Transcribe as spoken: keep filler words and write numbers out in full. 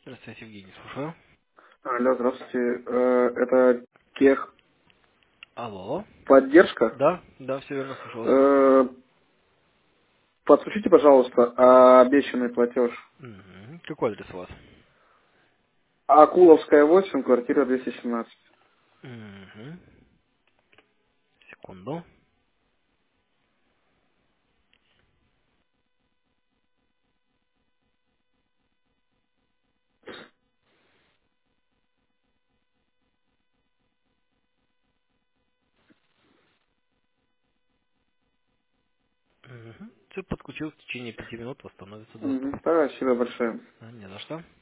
Здравствуйте, Евгений, слушаю. Алло, здравствуйте. Э, Это тех Алло. поддержка. Да, да, все верно, слушаю вас. Э, Подключите, пожалуйста, обещанный платеж. Мгм. Какой адрес у вас? Акуловская восемь, квартира двести семнадцать. Мгм. Секунду. Угу. Все подключил, в течение пяти минут восстановится доступ. Мгм. Спасибо большое. А, не за что.